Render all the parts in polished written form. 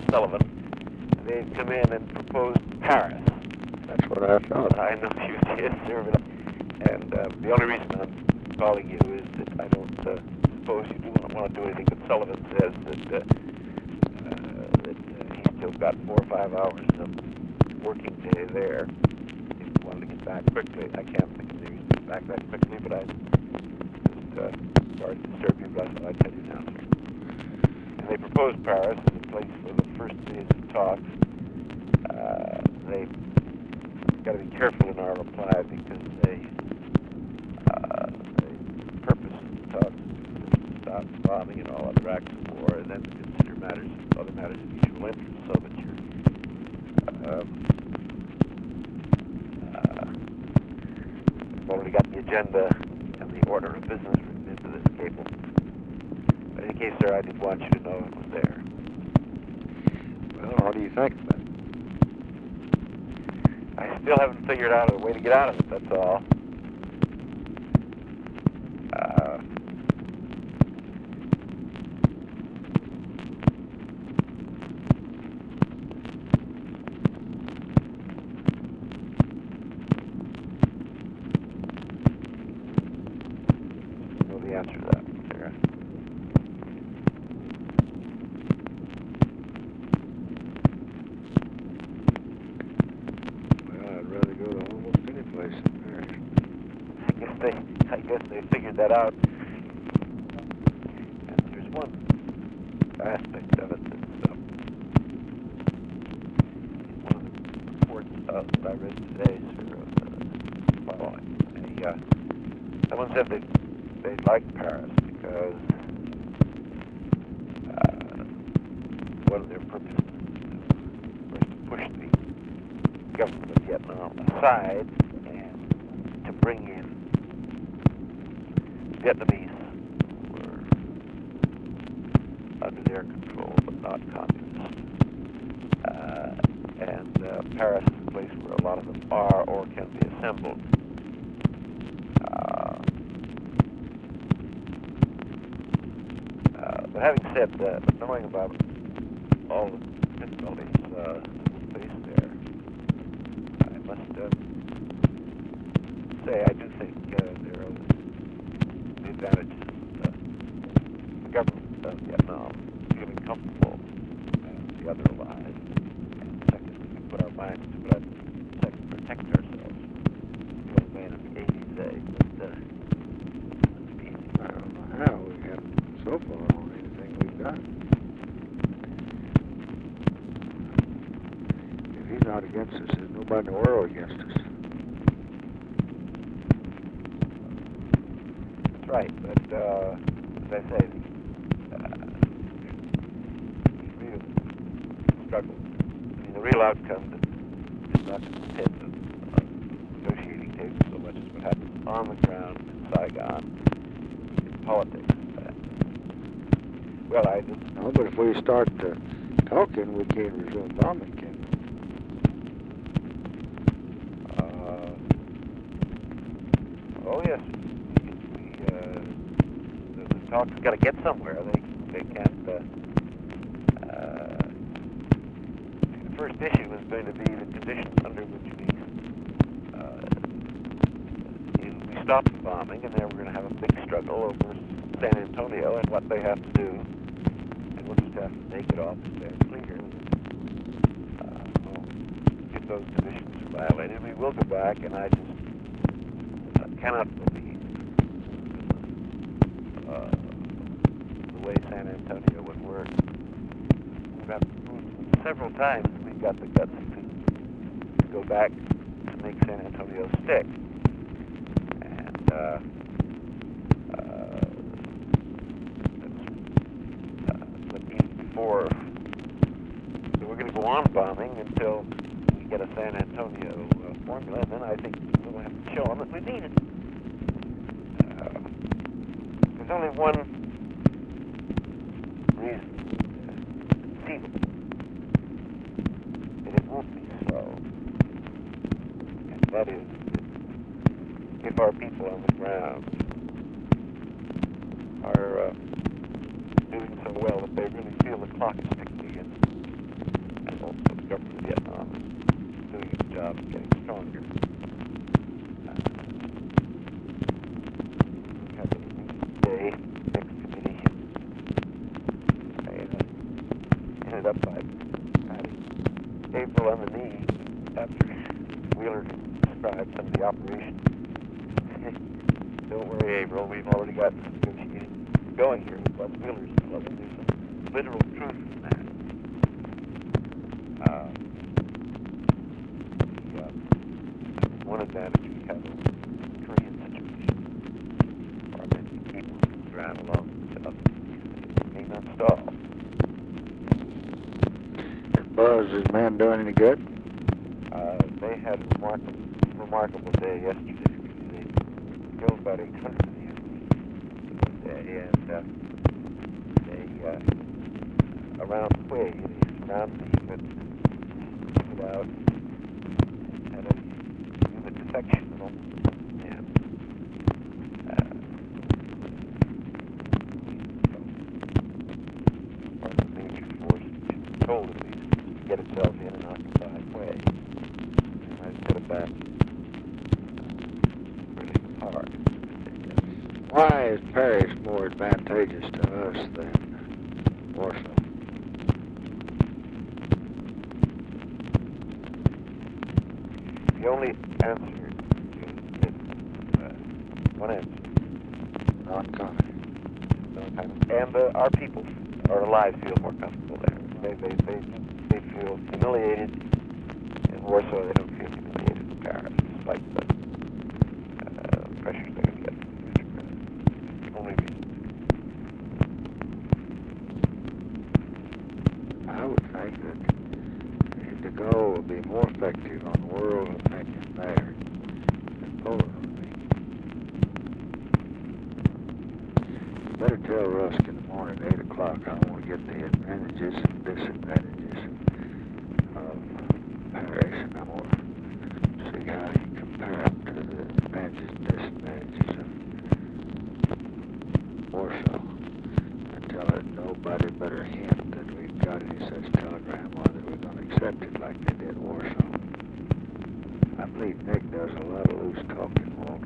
Sullivan, they've come in and proposed Paris. That's what I thought. I know you did, sir, and the only reason I'm calling you is that I don't suppose you do not want to do anything that Sullivan says, that he's still got 4 or 5 hours of working day there. If you wanted to get back quickly, I can't think of the reason to get back that quickly, but I just, sorry to disturb you, but I thought I'd tell you now, sir. And they proposed Paris as a place for the first days of talks. They've got to be careful in our reply because the purpose of the talks is to stop bombing and all other acts of war, and then to consider other matters of mutual interest, so that you've already got the agenda and the order of business written into this cable. But in any case, sir, I did want you to know it was there. Well, what do you think about it? I still haven't figured out a way to get out of it, that's all. I know the answer to that, Sarah. Go to almost any place in Paris. I guess they figured that out. And there's one aspect of it that's in one of the reports that I read today, sir, following. Someone said they liked Paris because one of their purposes was to push the government of Vietnam aside and to bring in Vietnamese who were under their control but not communist. And Paris is a place where a lot of them are or can be assembled. But having said that, knowing about all the difficulties faced there, I must say I do think there are the advantages of the government of Vietnam feeling comfortable and the other allies. And second, we can put our minds to it. Second, protect ourselves. The old man of the 80s say, but I don't know how we have so far on anything we've got. If he's not against us, there's nobody in the world against us. That's right, but as I say, the real struggle, the real outcome is not to depend on negotiating tables so much as what happens on the ground in Saigon in politics. Well, I just... No, but if we start talking, we can't resume bombing, can we? Oh, yes. The talk's got to get somewhere. They can't... the first issue is going to be the conditions under which we stop the bombing, and then we're going to have a big struggle over San Antonio and what they have to do. And we'll just have to make it all clear. If those conditions are violated, we will go back, and I just cannot believe the way San Antonio would work. We've got several times we've got the guts to go back to make San Antonio stick. And but even before, so we're going to go on bombing until we get a San Antonio formula, and then I think we'll have to show them that we need it. There's only one reason conceivable that it won't be slow, and that is if our people on the ground are doing so well that they really feel the clock is ticking against them. also the government of Vietnam is doing its job of getting stronger. We have a meeting today, next committee. I ended up by patting April on the knee after Wheeler described some of the operations. Don't worry, April, we've already got negotiating going here with what Wheeler's level. There's some literal truth in that. One advantage we have in the Korean situation are many people ran along to others. May not stall. Buzz, is man doing any good? They had a remarkable day yesterday. They killed about 800 of the enemies day, and they around Hue, they surrounded the unit, took it out, and had a unit defection of almost men. Part of the major force, which was told at least, to get itself in and occupy Hue. And I put it back really hard. Why is Paris more advantageous to us than Warsaw? The only answer is one answer. Non-communist. And our people, our lives, feel more comfortable there. They feel humiliated in Warsaw. They don't feel humiliated in Paris, despite the pressures they're going to get from the future president. Only reason. I would think that de Gaulle would be more effective on world opinion there than Poland would be. You better tell Rusk in the morning at 8 o'clock I want to get the advantages and disadvantages of Paris, and I want to see how you compare them to the advantages and disadvantages of Warsaw. And tell it nobody better hint that we've got any such telegram or that we're going to accept it like they did Warsaw. I believe Nick does a lot of loose talking, Walt.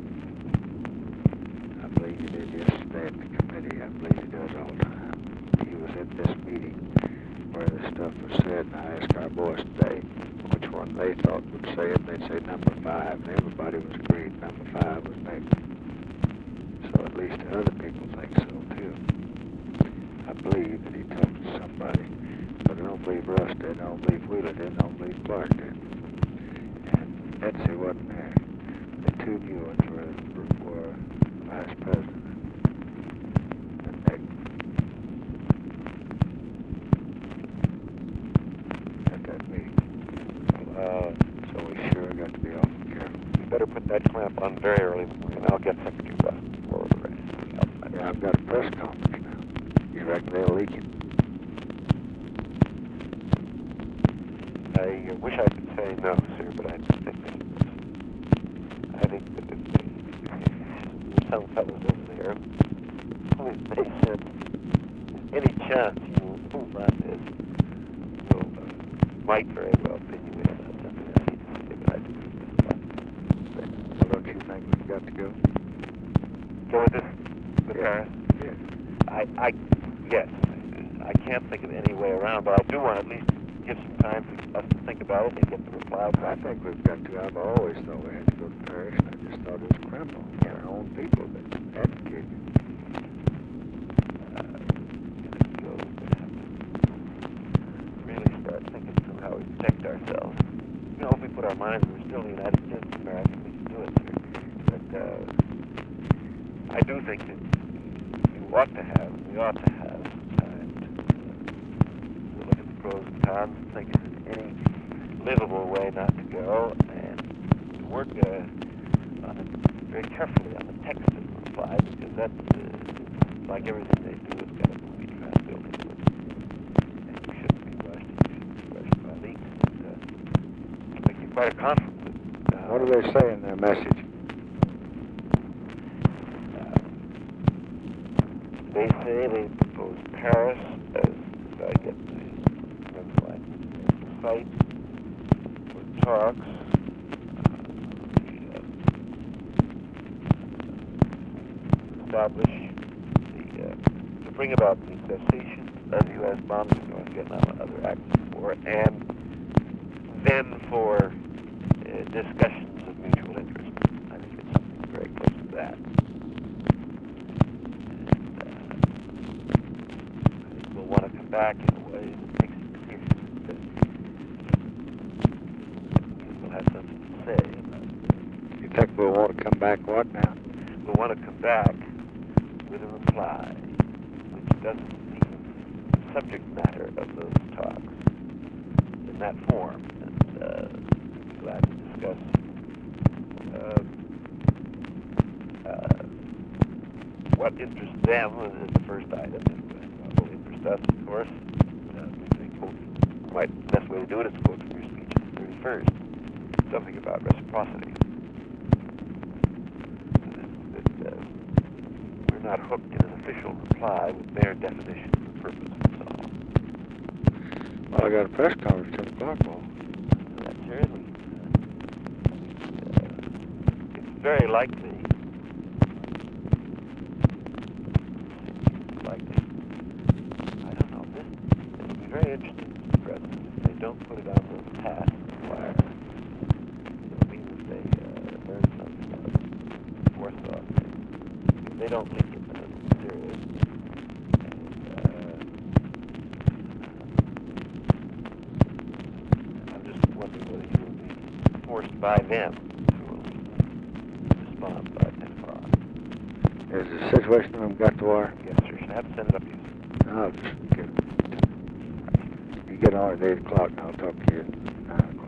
I believe he did yesterday at the committee. I believe he does all the time. He was at this meeting where the stuff was said, and I asked our boys today which one they thought would say it. They'd say number 5, and everybody was agreed number 5 was Nick. So at least the other people think so too. I believe that he talked to somebody, but I don't believe Russ did, I don't believe Wheeler did, I don't believe Clark did. And Etsy wasn't there. The two new ones were vice president and Nick. At that meeting. So we sure got to be awful careful. You better put that clamp on very early in the morning, and I'll get Secretary Rusk for the rest. Yeah, I've got a press conference now. You reckon they'll leak it? I wish I could say no, sir, but I think that if there's some fellows over there who they said any chance you will move on this, might very well pin you in on something I need to say, but I think So don't you think we've got to go? go with this, with Paris? Yes. Yes. I can't think of any way around, but I do want to at least give some time for us to think about it and get the reply I back. think we've got to. I've always thought we had to go to Paris, and I just thought it was criminal for our own people that advocated. Really start thinking through how we protect ourselves. You know, if we put our minds, we're still the United States of America, we can do it, sir. But I do think that we ought to have time to look at the pros and cons and think if there's any livable way not to go, and to work on it very carefully on the text of the reply, because that's like everything they do, it's got a movie track built into it. And you shouldn't be rushed. You shouldn't be rushed by leaks. And it makes you quite a conflict. What do they say in their message? They say they propose Paris as, if I get the red flag, site for talks. Establish to bring about the cessation of U.S. bombing in North Vietnam and other acts of war, and then for discussions of mutual interest. I think it's something very close to that. And, I think we'll want to come back in a way that makes it clear that we'll have something to say about it. You think we'll want to come back what now? We'll want to come back with a reply which doesn't leave the subject matter of those talks in that form, and we'd be glad to discuss what interests them as the first item, and what will interest us, of course. The best way to do it is to quote from your speech on the 31st, something about reciprocity. We're not hooked in an official reply with their definition of the purpose of the song. Well, I got a press conference at 10 o'clock, Paul. That's certainly. It's very likely. I don't know. It'll be very interesting, Mr. President, if they don't put it on those tasks required. It'll mean that they learn something out of forethought. If they don't link it, then it'll be serious. And I'm just wondering whether you will be forced by them to respond by 10 o'clock. Is the situation of them got to wire? Yes, sir. Should I have to send it up to you? No, just get, you get on at 8 o'clock and I'll talk to you at 9 o'clock.